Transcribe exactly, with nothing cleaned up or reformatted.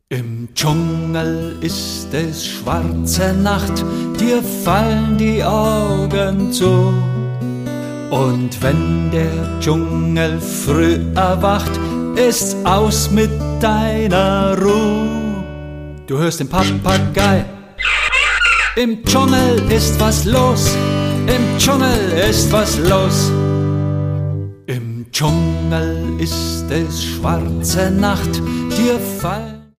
Im Dschungel ist es schwarze Nacht, dir fallen die Augen zu. Und wenn der Dschungel früh erwacht, ist's aus mit deiner Ruhe. Du hörst den Papagei. Im Dschungel ist was los, im Dschungel ist was los. Im Dschungel ist es schwarze Nacht, dir fallen